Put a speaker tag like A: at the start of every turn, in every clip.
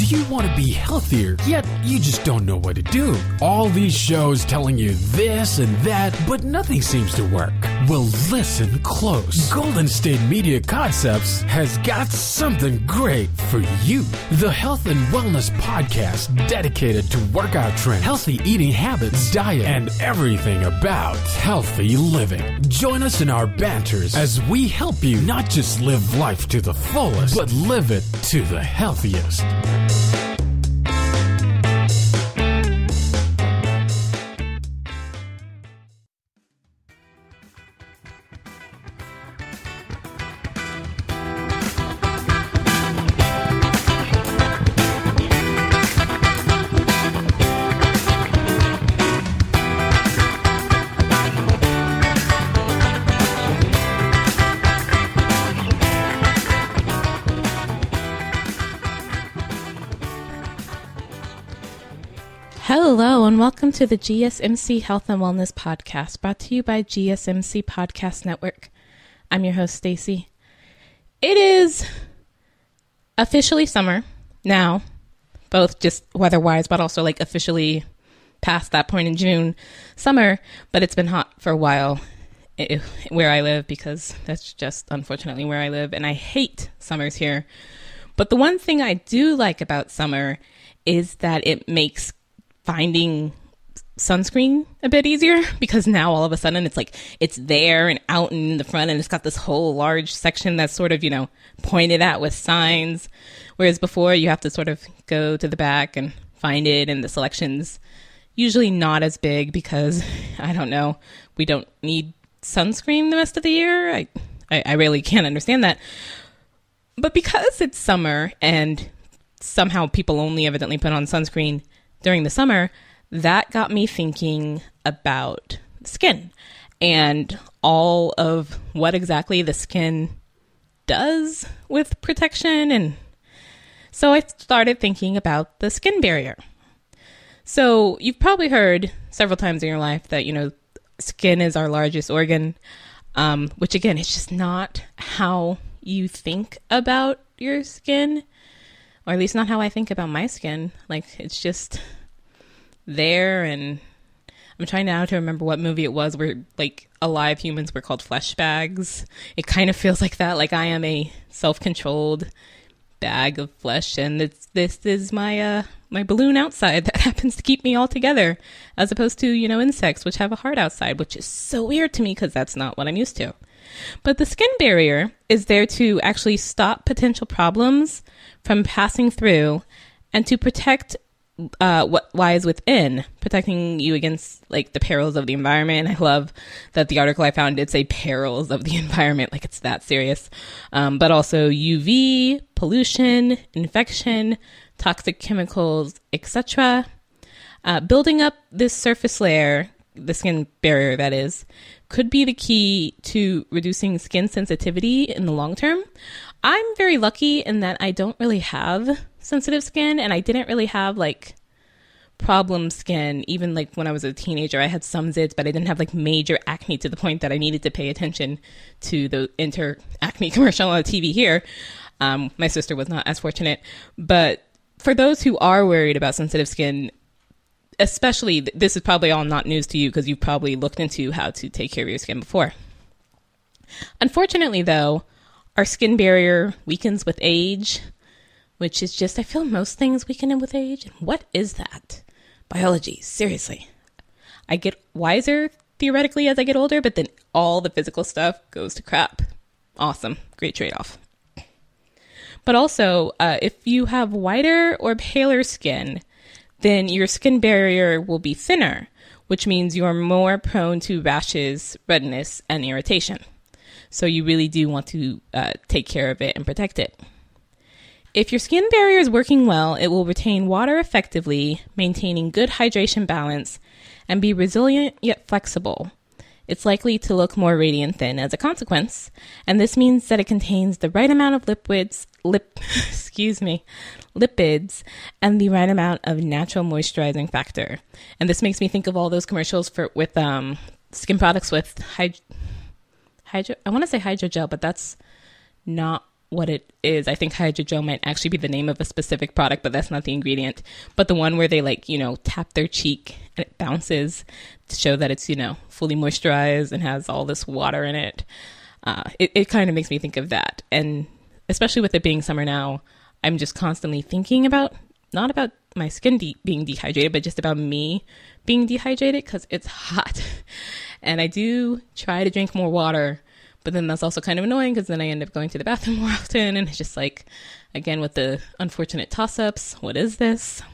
A: Do you want to be healthier, yet you just don't know what to do? All these shows telling you this and that, but nothing seems to work. Well, listen close. Golden State Media Concepts has got something great for you. The Health and Wellness Podcast dedicated to workout trends, healthy eating habits, diet, and everything about healthy living. Join us in our banters as we help you not just live life to the fullest, but live it to the healthiest.
B: Hello and welcome to the GSMC Health and Wellness Podcast, brought to you by GSMC Podcast Network. I'm your host, Stacy. It is officially summer now, both just weather-wise, but also like officially past that point in June, summer, but it's been hot for a while where I live because that's just unfortunately where I live, and I hate summers here. But the one thing I do like about summer is that it makes finding sunscreen a bit easier, because now all of a sudden it's like it's there and out in the front, and it's got this whole large section that's sort of, pointed at with signs, whereas before you have to sort of go to the back and find it, and the selection's usually not as big because I don't know, we don't need sunscreen the rest of the year. I really can't understand that. But because it's summer and somehow people only evidently put on sunscreen during the summer, that got me thinking about skin and all of what exactly the skin does with protection. And so I started thinking about the skin barrier. So you've probably heard several times in your life that, skin is our largest organ, which again, it's just not how you think about your skin. Or at least not how I think about my skin. Like, it's just there, and I'm trying now to remember what movie it was where, like, alive humans were called flesh bags. It kind of feels like that. Like, I am a self-controlled bag of flesh, and this is my my balloon outside that happens to keep me all together, as opposed to, insects, which have a heart outside, which is so weird to me because that's not what I'm used to. But the skin barrier is there to actually stop potential problems from passing through and to protect what lies within, protecting you against like the perils of the environment. I love that the article I found did say perils of the environment, like it's that serious. But also UV, pollution, infection, toxic chemicals, etc. Building up this surface layer, the skin barrier that is, could be the key to reducing skin sensitivity in the long term. I'm very lucky in that I don't really have sensitive skin, and I didn't really have like problem skin. Even like when I was a teenager, I had some zits, but I didn't have like major acne to the point that I needed to pay attention to the Enter acne commercial on the TV here. My sister was not as fortunate, but for those who are worried about sensitive skin, especially, this is probably all not news to you because you've probably looked into how to take care of your skin before. Unfortunately, though, our skin barrier weakens with age, which is just, I feel most things weaken with age. And what is that? Biology, seriously. I get wiser, theoretically, as I get older, but then all the physical stuff goes to crap. Awesome. Great trade-off. But also, if you have whiter or paler skin, then your skin barrier will be thinner, which means you're more prone to rashes, redness, and irritation. So you really do want to take care of it and protect it. If your skin barrier is working well, it will retain water effectively, maintaining good hydration balance, and be resilient yet flexible. It's likely to look more radiant thin as a consequence, and this means that it contains the right amount of lipids and the right amount of natural moisturizing factor. And this makes me think of all those commercials with skin products with I want to say hydrogel, but that's not what it is. I think hydrogel might actually be the name of a specific product, but that's not the ingredient. But the one where they tap their cheek and it bounces to show that it's, fully moisturized and has all this water in it. It kind of makes me think of that. And especially with it being summer now, I'm just constantly thinking about, not about my skin being dehydrated, but just about me being dehydrated because it's hot. And I do try to drink more water, but then that's also kind of annoying because then I end up going to the bathroom more often. And it's just like, again, with the unfortunate toss-ups, what is this?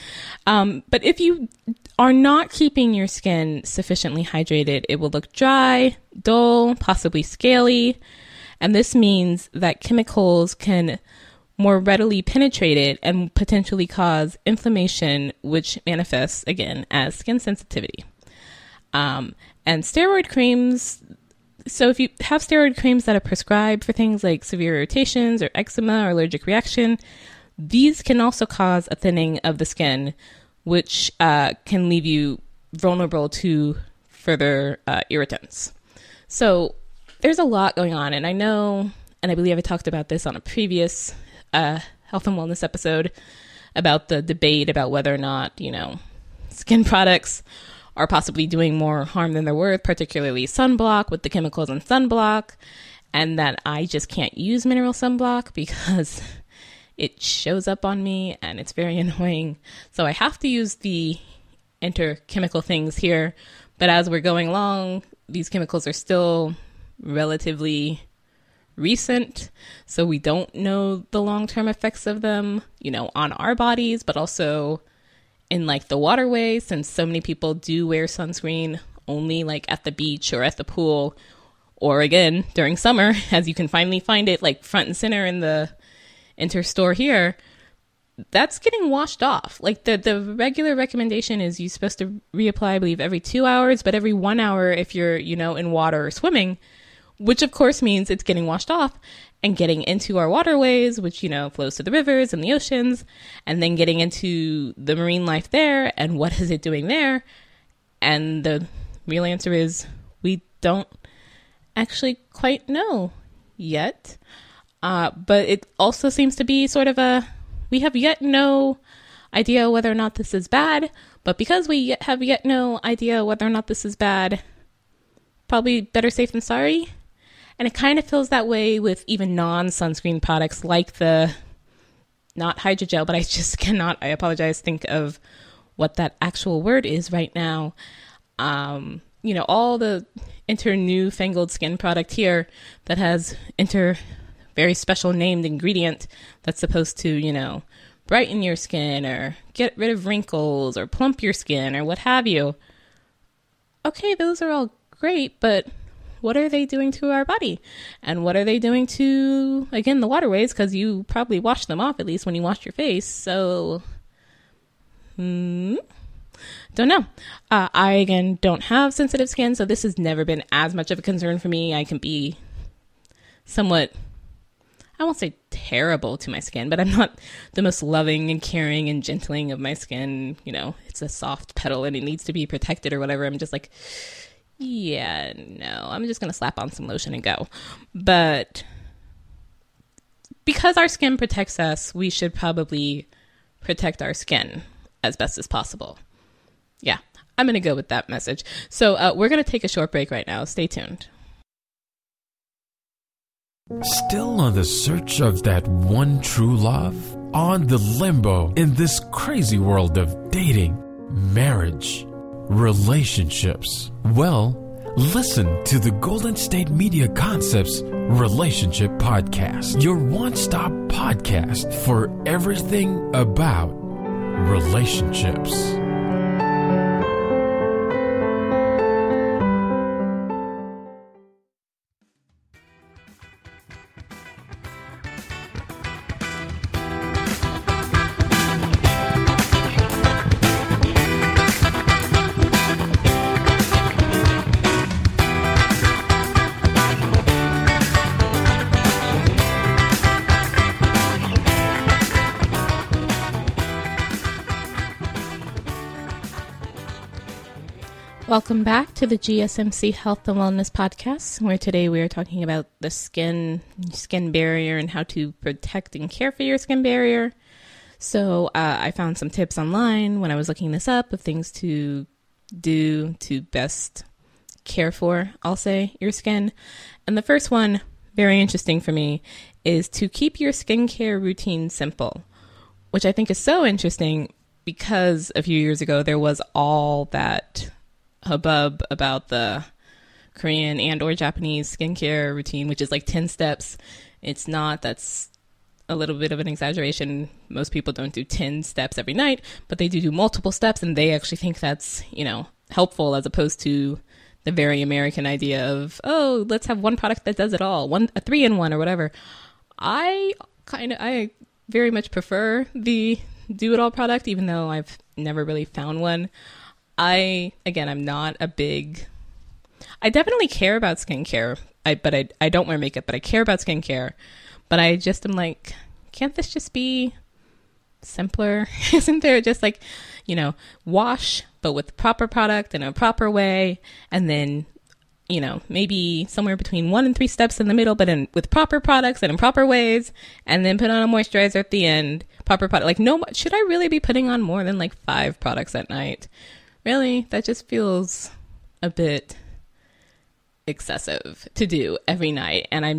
B: But if you are not keeping your skin sufficiently hydrated, it will look dry, dull, possibly scaly. And this means that chemicals can more readily penetrate it and potentially cause inflammation, which manifests, again, as skin sensitivity. And steroid creams, so if you have steroid creams that are prescribed for things like severe irritations or eczema or allergic reaction, these can also cause a thinning of the skin, which can leave you vulnerable to further irritants. So there's a lot going on, and I know, and I believe I talked about this on a previous health and wellness episode about the debate about whether or not, skin products are possibly doing more harm than they're worth, particularly sunblock with the chemicals in sunblock, and that I just can't use mineral sunblock because it shows up on me and it's very annoying. So I have to use the interchemical things here, but as we're going along, these chemicals are still relatively recent, so we don't know the long-term effects of them, on our bodies, but also in the waterways, since so many people do wear sunscreen only at the beach or at the pool, or again during summer, as you can finally find it front and center in the Interstore here. That's getting washed off. The regular recommendation is you're supposed to reapply, I believe, every 2 hours, but every 1 hour if you're in water or swimming, which of course means it's getting washed off and getting into our waterways, which, flows to the rivers and the oceans, and then getting into the marine life there. And what is it doing there? And the real answer is we don't actually quite know yet. But it also seems to be sort of we have yet no idea whether or not this is bad. But because we have yet no idea whether or not this is bad, probably better safe than sorry. And it kind of feels that way with even non-sunscreen products like not hydrogel, but I just cannot, I apologize, think of what that actual word is right now. All the newfangled skin product here that has very special named ingredient that's supposed to, brighten your skin or get rid of wrinkles or plump your skin or what have you. Okay, those are all great, but what are they doing to our body? And what are they doing to, again, the waterways? Because you probably wash them off, at least when you wash your face. So, don't know. I, again, don't have sensitive skin, so this has never been as much of a concern for me. I can be somewhat, I won't say terrible to my skin, but I'm not the most loving and caring and gentling of my skin. It's a soft petal and it needs to be protected or whatever. I'm just yeah, no, I'm just going to slap on some lotion and go. But because our skin protects us, we should probably protect our skin as best as possible. Yeah, I'm going to go with that message. So we're going to take a short break right now. Stay tuned.
A: Still on the search of that one true love? On the limbo in this crazy world of dating, marriage, relationships? Well, listen to the Golden State Media Concepts Relationship Podcast, your one-stop podcast for everything about relationships.
B: Welcome back to the GSMC Health and Wellness Podcast, where today we are talking about the skin barrier and how to protect and care for your skin barrier. So I found some tips online when I was looking this up of things to do to best care for, I'll say, your skin. And the first one, very interesting for me, is to keep your skincare routine simple, which I think is so interesting because a few years ago there was all that hubbub about the Korean and or Japanese skincare routine, which is like 10 steps. It's not. That's a little bit of an exaggeration. Most people don't do 10 steps every night, but they do multiple steps, and they actually think that's, helpful, as opposed to the very American idea of, oh, let's have one product that does it all, a 3-in-1 or whatever. I very much prefer the do-it-all product, even though I've never really found one. I'm not a big... I definitely care about skincare, but I don't wear makeup, but I care about skincare. But I just am like, can't this just be simpler? Isn't there just like, wash, but with proper product in a proper way, and then, maybe somewhere between 1 and 3 steps in the middle, but with proper products and in proper ways, and then put on a moisturizer at the end, proper product. Like, no, should I really be putting on more than like 5 products at night? Really? That just feels a bit excessive to do every night. And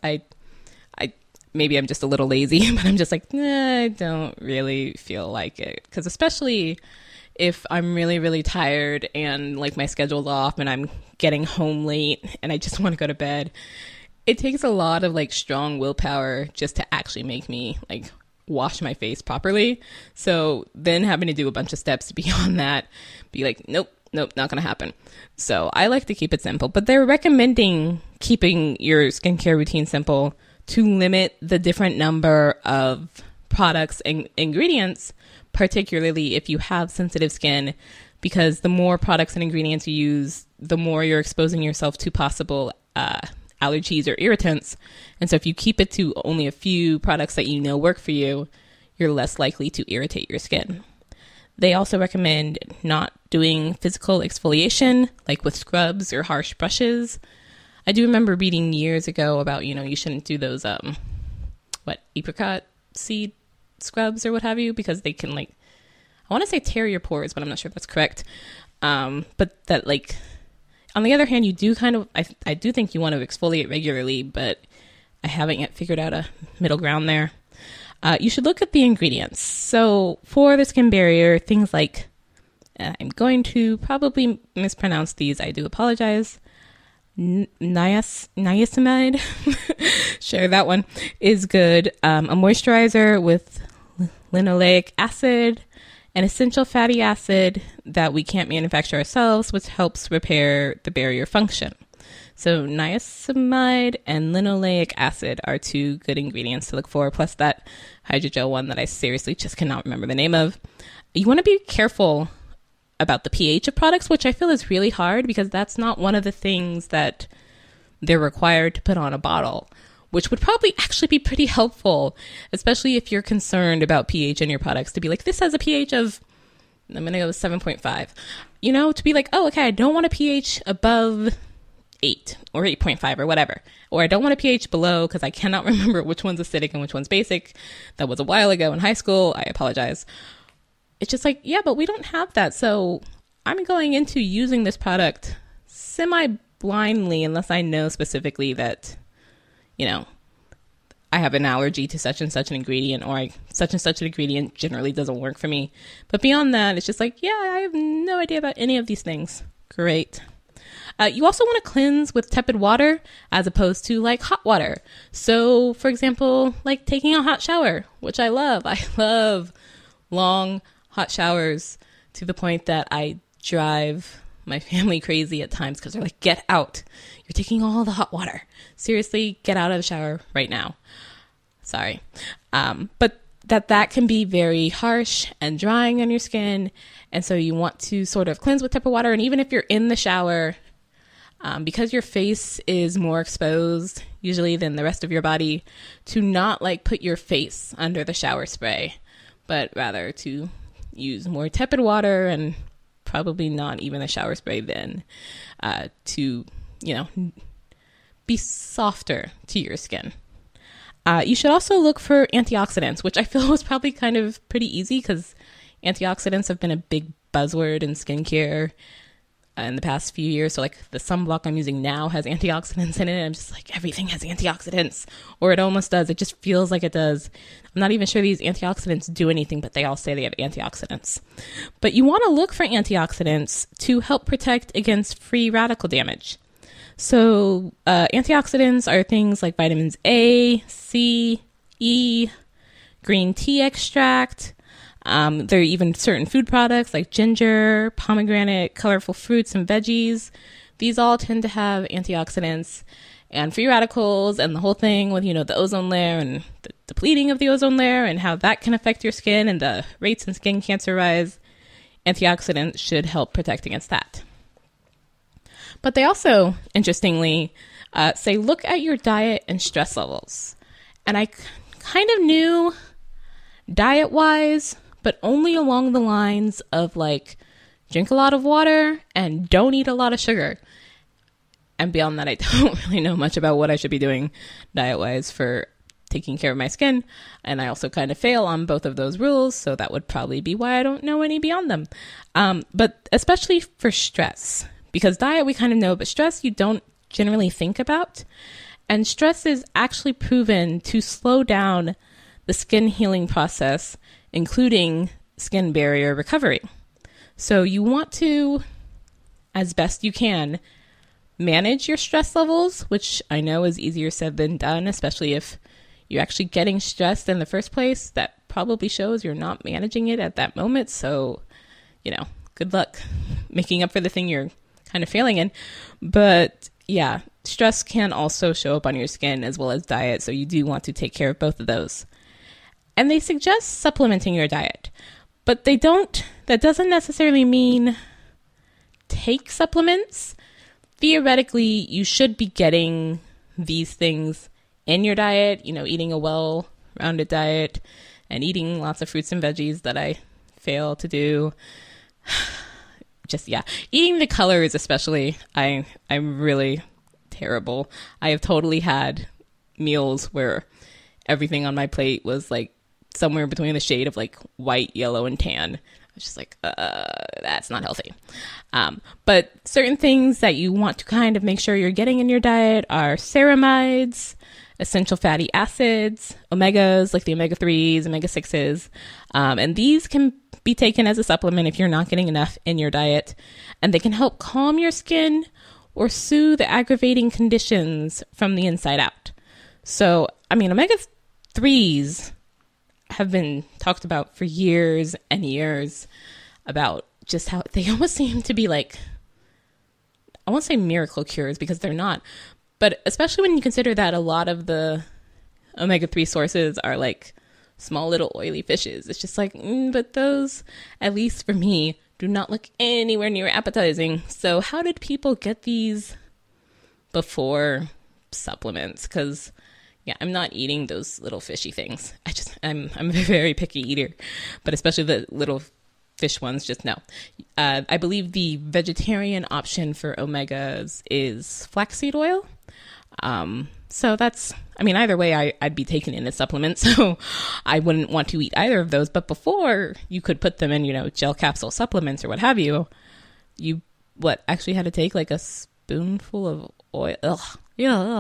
B: maybe I'm just a little lazy, but I'm just like, I don't really feel like it. Because especially if I'm really, really tired and like my schedule's off and I'm getting home late and I just want to go to bed, it takes a lot of like strong willpower just to actually make me like wash my face properly. So then having to do a bunch of steps beyond that, be like, nope, not gonna happen. So I like to keep it simple, but they're recommending keeping your skincare routine simple to limit the different number of products and ingredients, particularly if you have sensitive skin, because the more products and ingredients you use, the more you're exposing yourself to possible allergies or irritants. And so if you keep it to only a few products that work for you, you're less likely to irritate your skin. They also recommend not doing physical exfoliation, like with scrubs or harsh brushes. I do remember reading years ago about, you shouldn't do those, apricot seed scrubs or what have you, because they can I want to say tear your pores, but I'm not sure if that's correct. But that on the other hand, you do I do think you want to exfoliate regularly, but I haven't yet figured out a middle ground there. You should look at the ingredients. So for the skin barrier, things like, I'm going to probably mispronounce these. I do apologize. Niacinamide, sure, that one is good. A moisturizer with linoleic acid, an essential fatty acid that we can't manufacture ourselves, which helps repair the barrier function. So niacinamide and linoleic acid are 2 good ingredients to look for, plus that hydrogel one that I seriously just cannot remember the name of. You want to be careful about the pH of products, which I feel is really hard because that's not one of the things that they're required to put on a bottle, which would probably actually be pretty helpful, especially if you're concerned about pH in your products, to be like, this has a pH of, I'm going to go with 7.5, to be like, oh, okay, I don't want a pH above 8 or 8.5 or whatever, or I don't want a pH below because I cannot remember which one's acidic and which one's basic. That was a while ago in high school. I apologize. It's just like, yeah, but we don't have that. So I'm going into using this product semi-blindly unless I know specifically that, I have an allergy to such and such an ingredient, or such and such an ingredient generally doesn't work for me. But beyond that, it's just like, yeah, I have no idea about any of these things. Great. You also want to cleanse with tepid water as opposed to hot water. So, for example, taking a hot shower, which I love. I love long hot showers to the point that I drive my family crazy at times because they're like, get out. You're taking all the hot water. Seriously, get out of the shower right now. Sorry. But that can be very harsh and drying on your skin. And so you want to sort of cleanse with tepid water. And even if you're in the shower, because your face is more exposed usually than the rest of your body, to not put your face under the shower spray, but rather to use more tepid water and probably not even a shower spray then, to, be softer to your skin. You should also look for antioxidants, which I feel was probably kind of pretty easy because antioxidants have been a big buzzword in skincare in the past few years. So like the sunblock I'm using now has antioxidants in it. I'm just like, everything has antioxidants, or it almost does. It just feels like it does. I'm not even sure these antioxidants do anything, but they all say they have antioxidants. But you want to look for antioxidants to help protect against free radical damage. So antioxidants are things like vitamins A, C, E, green tea extract. There are even certain food products like ginger, pomegranate, colorful fruits and veggies. These all tend to have antioxidants and free radicals, and the whole thing with, the ozone layer and the depleting of the ozone layer and how that can affect your skin and the rates in skin cancer rise. Antioxidants should help protect against that. But they also, interestingly, say look at your diet and stress levels. And I kind of knew diet-wise, but only along the lines of like drink a lot of water and don't eat a lot of sugar. And beyond that, I don't really know much about what I should be doing diet-wise for taking care of my skin. And I also kind of fail on both of those rules, so that would probably be why I don't know any beyond them. But especially for stress, because diet we kind of know, but stress you don't generally think about. And stress is actually proven to slow down the skin healing process, including skin barrier recovery. So you want to, as best you can, manage your stress levels, which I know is easier said than done, especially if you're actually getting stressed in the first place. That probably shows you're not managing it at that moment. So, good luck making up for the thing you're kind of failing in. But yeah, stress can also show up on your skin as well as diet. So you do want to take care of both of those. And they suggest supplementing your diet, but that doesn't necessarily mean take supplements. Theoretically, you should be getting these things in your diet, eating a well-rounded diet and eating lots of fruits and veggies that I fail to do. Eating the colors especially, I'm really terrible. I have totally had meals where everything on my plate was like somewhere between the shade of like white, yellow, and tan. I was just like, that's not healthy. But certain things that you want to kind of make sure you're getting in your diet are ceramides, essential fatty acids, omegas, like the omega-3s, omega-6s. And these can be taken as a supplement if you're not getting enough in your diet. And they can help calm your skin or soothe aggravating conditions from the inside out. So, omega-3s have been talked about for years and years about just how they almost seem to be like, I won't say miracle cures because they're not, but especially when you consider that a lot of the omega-3 sources are like small little oily fishes. It's just like, but those, at least for me, do not look anywhere near appetizing. So how did people get these before supplements? Because I'm not eating those little fishy things. I'm a very picky eater, but especially the little fish ones, just no. I believe the vegetarian option for omegas is flaxseed oil. So that's, either way, I'd be taking in a supplement, so I wouldn't want to eat either of those. But before you could put them in, gel capsule supplements or what have you, actually had to take like a spoonful of oil. Ugh. Yeah.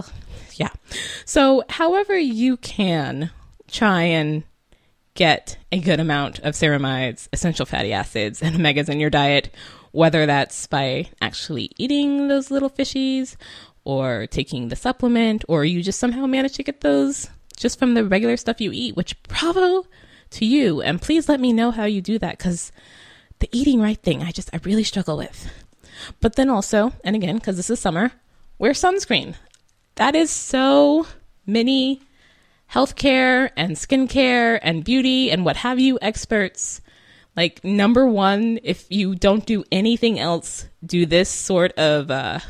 B: So however you can try and get a good amount of ceramides, essential fatty acids, and omegas in your diet, whether that's by actually eating those little fishies or taking the supplement, or you just somehow manage to get those just from the regular stuff you eat, which bravo to you. And please let me know how you do that, because the eating right thing, I really struggle with. But then also, and again, because this is summer, wear sunscreen. That is so many healthcare and skincare and beauty and what have you experts. Like, number one, if you don't do anything else, do this sort of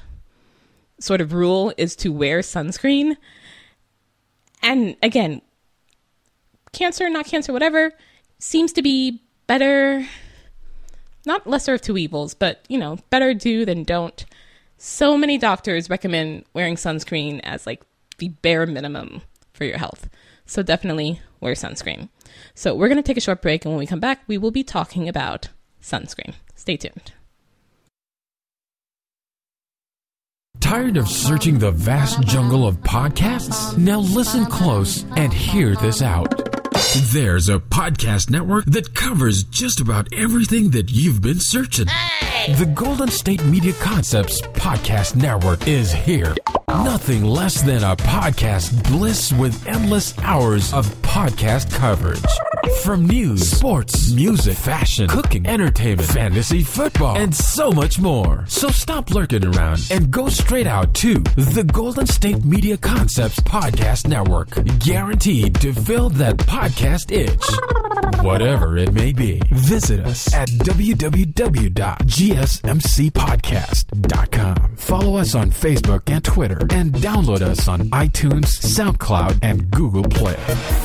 B: rule, is to wear sunscreen. And again, cancer, not cancer, whatever, seems to be better not lesser of two evils, but, better do than don't. So many doctors recommend wearing sunscreen as like the bare minimum for your health. So definitely wear sunscreen. So we're going to take a short break, and when we come back, we will be talking about sunscreen. Stay tuned.
A: Tired of searching the vast jungle of podcasts? Now listen close and hear this out. There's a podcast network that covers just about everything that you've been searching. Hey! The Golden State Media Concepts Podcast Network is here. Nothing less than a podcast bliss with endless hours of podcast coverage. From news, sports, music, fashion, cooking, entertainment, fantasy, football, and so much more. So stop lurking around and go straight out to the Golden State Media Concepts Podcast Network. Guaranteed to fill that podcast itch. Whatever it may be. Visit us at www.gsmcpodcast.com. Follow us on Facebook and Twitter, and download us on iTunes, SoundCloud, and Google Play.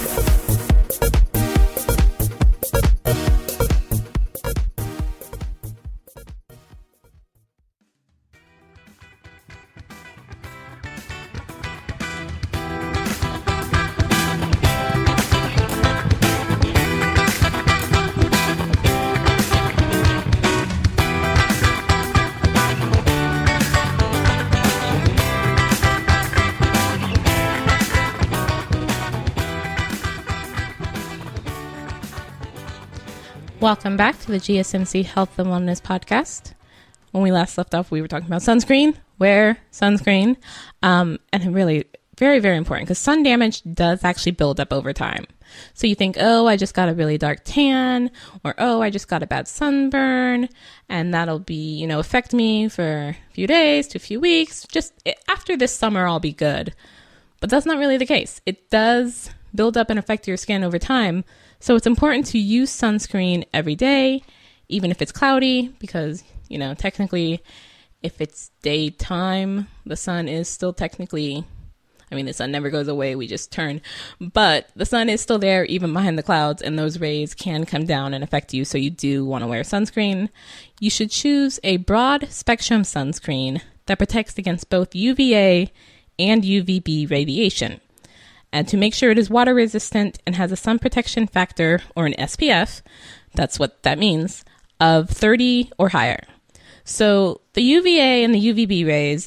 B: Welcome back to the GSMC Health and Wellness Podcast. When we last left off, we were talking about sunscreen. Wear sunscreen. And really, very, very important, because sun damage does actually build up over time. So you think, oh, I just got a really dark tan, or oh, I just got a bad sunburn, and that'll be, affect me for a few days to a few weeks. Just after this summer, I'll be good. But that's not really the case. It does build up and affect your skin over time. So it's important to use sunscreen every day, even if it's cloudy, because, technically, if it's daytime, the sun is still technically, the sun never goes away, we just turn, but the sun is still there even behind the clouds, and those rays can come down and affect you, so you do want to wear sunscreen. You should choose a broad spectrum sunscreen that protects against both UVA and UVB radiation. And to make sure it is water resistant and has a sun protection factor, or an SPF, that's what that means, of 30 or higher. So the UVA and the UVB rays,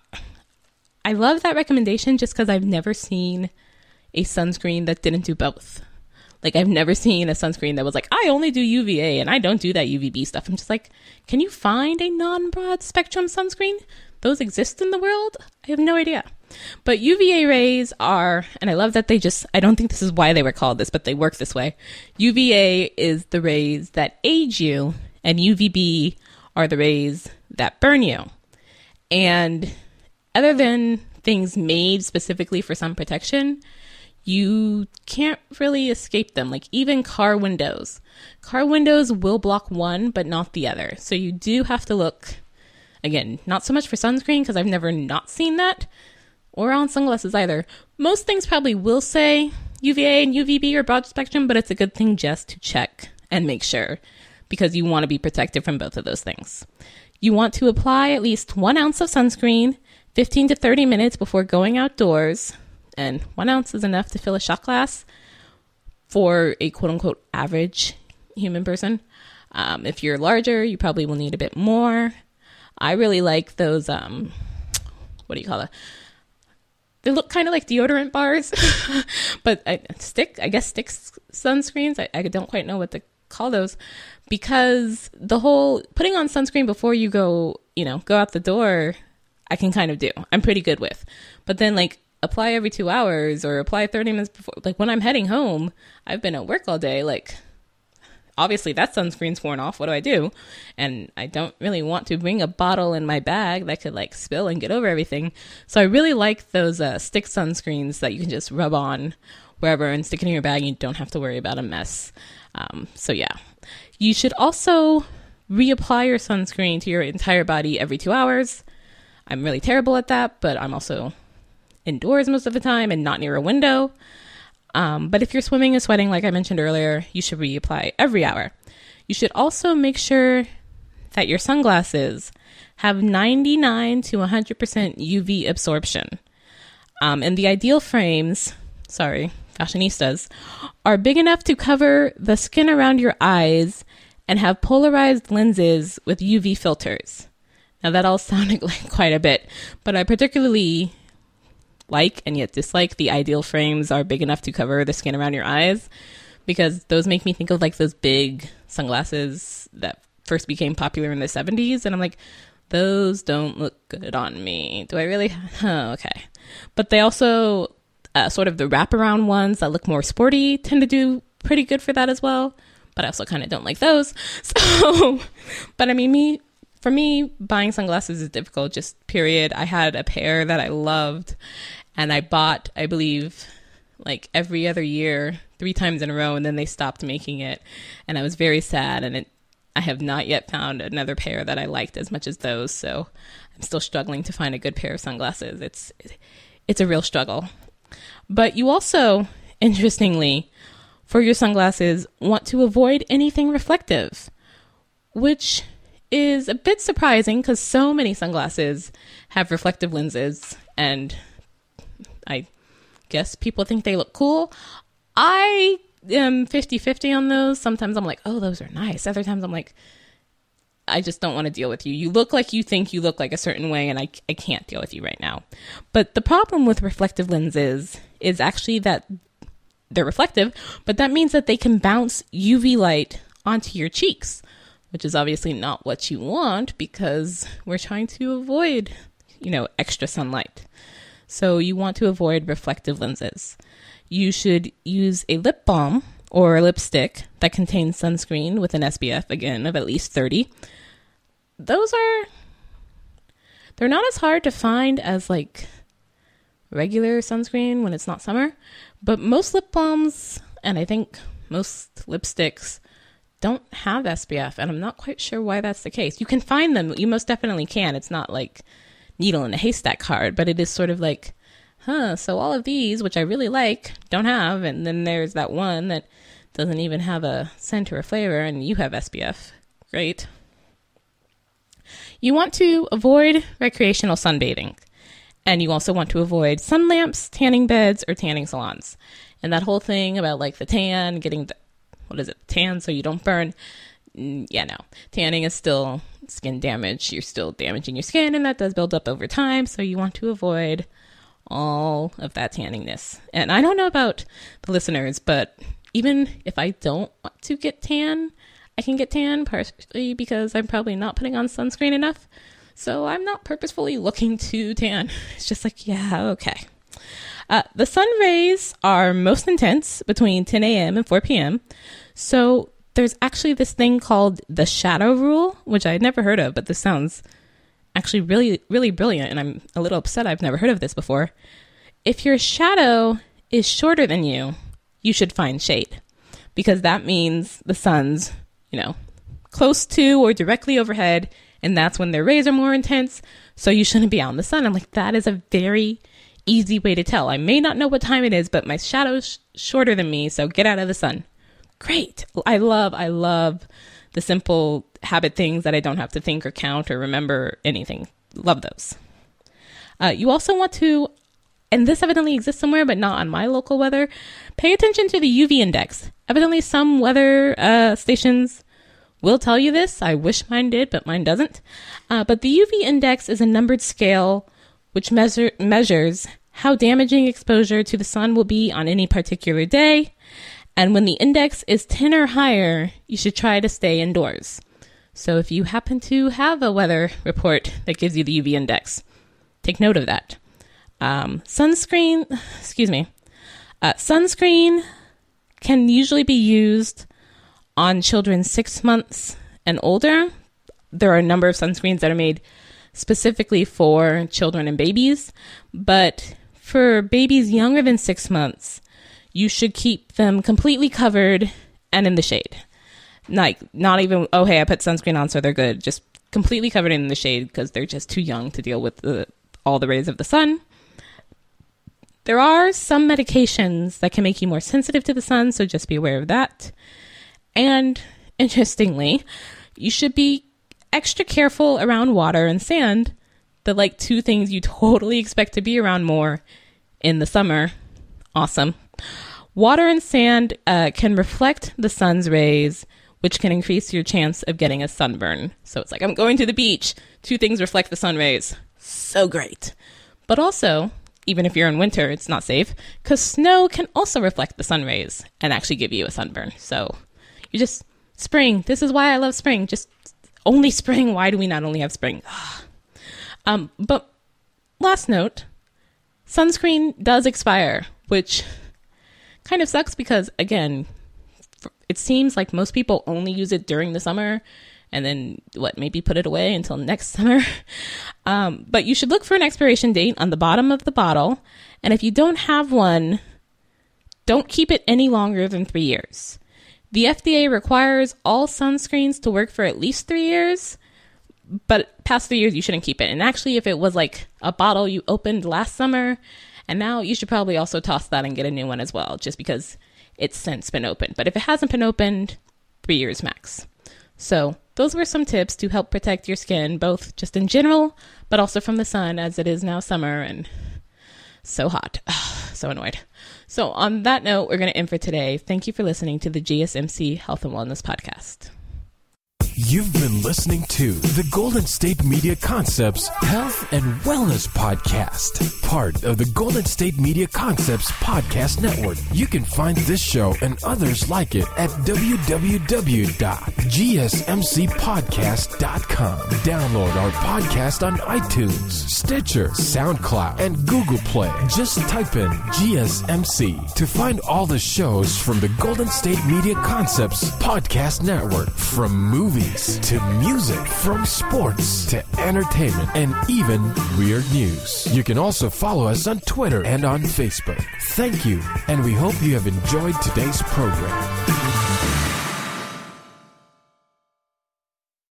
B: I love that recommendation just because I've never seen a sunscreen that didn't do both. Like, I've never seen a sunscreen that was like, I only do UVA and I don't do that UVB stuff. I'm just like, can you find a non-broad spectrum sunscreen? Those exist in the world? I have no idea. But UVA rays are, and I love that I don't think this is why they were called this, but they work this way. UVA is the rays that age you, and UVB are the rays that burn you. And other than things made specifically for sun protection, you can't really escape them. Like even car windows. Car windows will block one, but not the other. So you do have to look, again, not so much for sunscreen, because I've never not seen that, or on sunglasses either. Most things probably will say UVA and UVB are broad spectrum, but it's a good thing just to check and make sure, because you want to be protected from both of those things. You want to apply at least 1 ounce of sunscreen 15 to 30 minutes before going outdoors, and 1 ounce is enough to fill a shot glass for a quote-unquote average human person. If you're larger, you probably will need a bit more. I really like those, what do you call it? They look kind of like deodorant bars, but stick sunscreens. I don't quite know what to call those, because the whole putting on sunscreen before you go out the door, I can kind of do. I'm pretty good with. But then apply every 2 hours or apply 30 minutes before. Like when I'm heading home, I've been at work all day. Obviously that sunscreen's worn off. What do I do? And I don't really want to bring a bottle in my bag that could spill and get over everything. So I really like those stick sunscreens that you can just rub on wherever and stick it in your bag. And you don't have to worry about a mess. So yeah, you should also reapply your sunscreen to your entire body every 2 hours. I'm really terrible at that, but I'm also indoors most of the time and not near a window. But if you're swimming and sweating, like I mentioned earlier, you should reapply every hour. You should also make sure that your sunglasses have 99 to 100% UV absorption. And the ideal frames, fashionistas, are big enough to cover the skin around your eyes and have polarized lenses with UV filters. Now that all sounded like quite a bit, but I particularly like and yet dislike the ideal frames are big enough to cover the skin around your eyes, because those make me think of like those big sunglasses that first became popular in the 70s. And I'm like, those don't look good on me. Do I really? Okay. But they also, sort of the wraparound ones that look more sporty tend to do pretty good for that as well. But I also kind of don't like those. So, but I mean, for me, buying sunglasses is difficult, just period. I had a pair that I loved and I bought, I believe, like every other year, 3 times in a row, and then they stopped making it. And I was very sad, and I have not yet found another pair that I liked as much as those. So I'm still struggling to find a good pair of sunglasses. It's a real struggle. But you also, interestingly, for your sunglasses, want to avoid anything reflective, which is a bit surprising because so many sunglasses have reflective lenses, and I guess people think they look cool. I am 50-50 on those. Sometimes I'm like, oh, those are nice. Other times I'm like, I just don't want to deal with you. You look like you think you look like a certain way, and I can't deal with you right now. But the problem with reflective lenses is actually that they're reflective, but that means that they can bounce UV light onto your cheeks, which is obviously not what you want because we're trying to avoid, extra sunlight. So you want to avoid reflective lenses. You should use a lip balm or a lipstick that contains sunscreen with an SPF, again, of at least 30. They're not as hard to find as like regular sunscreen when it's not summer, but most lip balms and I think most lipsticks don't have SPF, and I'm not quite sure why that's the case. You can find them. You most definitely can. It's not like needle in a haystack hard, but it is sort of like, so all of these, which I really like, don't have, and then there's that one that doesn't even have a scent or a flavor, and you have SPF. Great. You want to avoid recreational sunbathing, and you also want to avoid sun lamps, tanning beds, or tanning salons. And that whole thing about like the tan, getting the tan so you don't burn. Yeah, no. Tanning is still skin damage. You're still damaging your skin, and that does build up over time. So you want to avoid all of that tanningness. And I don't know about the listeners, but even if I don't want to get tan, I can get tan partially because I'm probably not putting on sunscreen enough. So I'm not purposefully looking to tan. It's just like, yeah, okay. The sun rays are most intense between 10 a.m. and 4 p.m. So there's actually this thing called the shadow rule, which I had never heard of, but this sounds actually really, really brilliant. And I'm a little upset I've never heard of this before. If your shadow is shorter than you, you should find shade, because that means the sun's, close to or directly overhead. And that's when their rays are more intense. So you shouldn't be out in the sun. I'm like, that is a very easy way to tell. I may not know what time it is, but my shadow's shorter than me, so get out of the sun. Great. I love the simple habit things that I don't have to think or count or remember anything. Love those. You also want to, and this evidently exists somewhere, but not on my local weather, pay attention to the UV index. Evidently some weather stations will tell you this. I wish mine did, but mine doesn't. But the UV index is a numbered scale which measures how damaging exposure to the sun will be on any particular day. And when the index is 10 or higher, you should try to stay indoors. So if you happen to have a weather report that gives you the UV index, take note of that. Sunscreen can usually be used on children 6 months and older. There are a number of sunscreens that are made specifically for children and babies, but for babies younger than 6 months, you should keep them completely covered and in the shade. Like, not even, oh, hey, I put sunscreen on so they're good. Just completely covered in the shade because they're just too young to deal with all the rays of the sun. There are some medications that can make you more sensitive to the sun, so just be aware of that. And interestingly, you should be extra careful around water and sand, the like two things you totally expect to be around more in the summer. Awesome. Water and sand can reflect the sun's rays, which can increase your chance of getting a sunburn. So it's like, I'm going to the beach. Two things reflect the sun rays. So great. But also, even if you're in winter, it's not safe because snow can also reflect the sun rays and actually give you a sunburn. So you just, spring. This is why I love spring. Just only spring. Why do we not only have spring? But last note, sunscreen does expire, which kind of sucks because, again, it seems like most people only use it during the summer and then maybe put it away until next summer. But you should look for an expiration date on the bottom of the bottle. And if you don't have one, don't keep it any longer than 3 years. The FDA requires all sunscreens to work for at least 3 years, but past 3 years, you shouldn't keep it. And actually, if it was like a bottle you opened last summer, and now you should probably also toss that and get a new one as well, just because it's since been opened. But if it hasn't been opened, 3 years max. So those were some tips to help protect your skin, both just in general, but also from the sun, as it is now summer and so hot. So annoyed. So on that note, we're going to end for today. Thank you for listening to the GSMC Health and Wellness Podcast.
A: You've been listening to the Golden State Media Concepts Health and Wellness Podcast, part of the Golden State Media Concepts Podcast Network. You can find this show and others like it at www.gsmcpodcast.com. Download our podcast on iTunes, Stitcher, SoundCloud, and Google Play. Just type in GSMC to find all the shows from the Golden State Media Concepts Podcast Network, from movies to music, from sports to entertainment, and even weird news. You can also follow us on Twitter and on Facebook. Thank you, and we hope you have enjoyed today's program.